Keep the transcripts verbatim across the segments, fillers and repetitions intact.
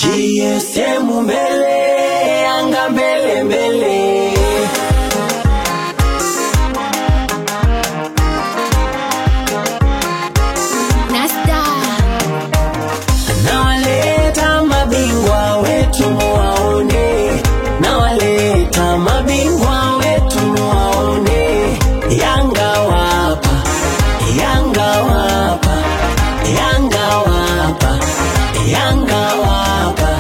G S M mbele, Yanga mbele mbele. Nasta Nawaleta mabingwa wetu muwaone, nawaleta mabingwa wetu muwaone. Yanga wapa, Yanga wapa, Yanga wapa, Yanga wapa.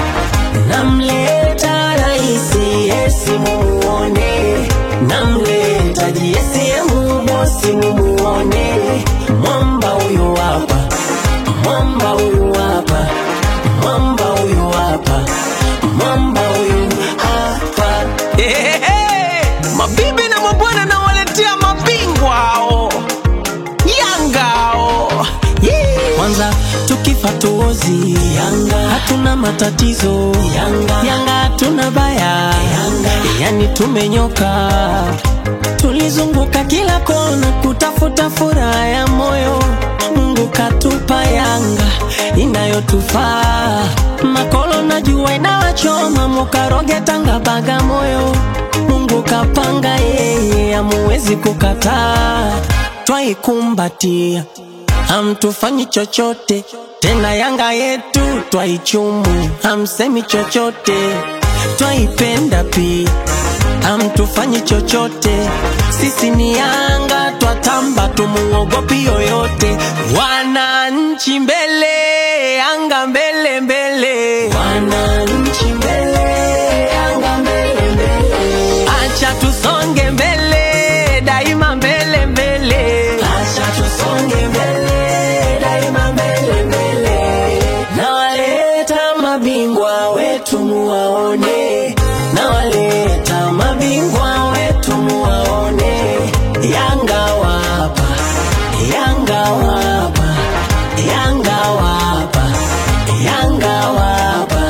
Namleta raisi yesi muone, namleta jiesi yemu bosi muone. Mwamba huyu wapa, mwamba huyu wapa, mwamba huyu wapa, mwamba huyu hapa. Hey, hey, hey. Mabibi na mabwana na waletea mabingwa hao Yanga hao. Yeah. Kwanza tukifa tuozi Yanga, hatuna matatizo Yanga, Yanga hatuna baya Yanga, yani tumenyoka. Tulizunguka kila kona kutafuta furaha ya moyo, Mungu katupa Yanga inayotufaa. Makolo na jua inawachoma, mukaroge Tanga Bagamoyo. Mungu kapanga yeye, hamuwezi kukataa. Twaikumbatia, hamtufanyi chochote tena. Yanga yetu twaichumu, hamsemi chochote. Twaipenda pia, hamtufanyi chochote. Sisi ni Yanga, twatamba tumuogopi yoyote. Wananchi mbele, Yanga mbele mbele. Wananchi mbele, Yanga mbele mbele. Acha tusonge mbele, daima mbele mbele. Acha tusonge mbele, daima mbele mbele. Nawaleta mabingwa wetu muwaone, nawaleta mabingwa wetu muwaone. Yanga wapa, Yanga wapa, Yanga wapa, Yanga wapa.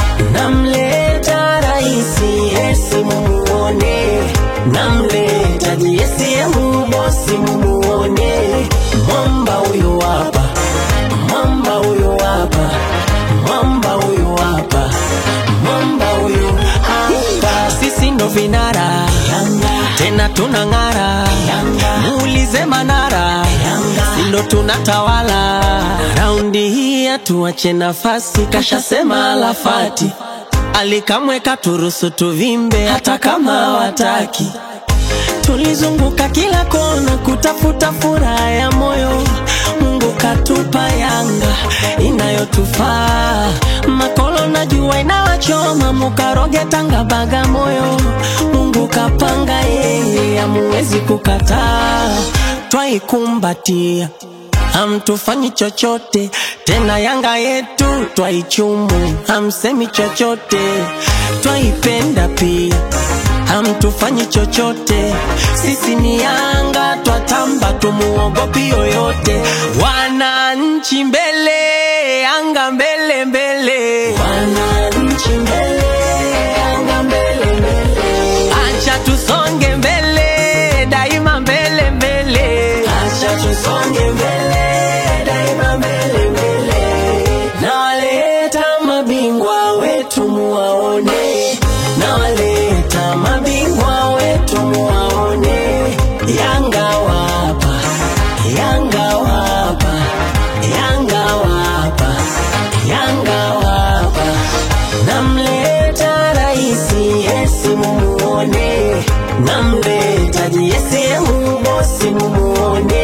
Namleta raisi yesi mumuone, namleta jiesi yemu bosi mumuone. Mwamba huyu wapa, mwamba huyu wapa, mwamba huyu wapa, mwamba huyu hapa. Sisi ndo vinara Yanga, tena tunang'ara Yanga. Muulize Manara Yanga, sindo tunatawala. Raundi hii hatuache nafasi, kashasema Alafati. Alikamweka turusu tuvimbe hata kama wataki. Tulizunguka kila kona kutafuta furaha ya moyo, Mungu katupa Yanga inayotufaa. Makolo na jua inawachoma, mukaroge Tanga Bagamoyo. Mungu kapanga yeye, hamuwezi kukataa. Twaikumbatia, hamtufanyi chochote tena. Yanga yetu twaichumu, hamsemi chochote. Twaipenda pia, hamtufanyi chochote. Sisi ni Yanga, twatamba tumuogopi yoyote. Wananchi mbele, Yanga mbele mbele. Wananchi mbele, Yanga mbele mbele. Acha tusonge mbele, daima mbele mbele. Acha tusonge mbele, daima mbele mbele. Nawaleta mabingwa wetu muwaone, nawaleta mabingwa wetu muwaone. Yanga wapa, Yanga wapa, Yanga wapa, Yanga wapa. Namleta raisi yesi mumuone, namleta jiesi yemu bosi mumuone.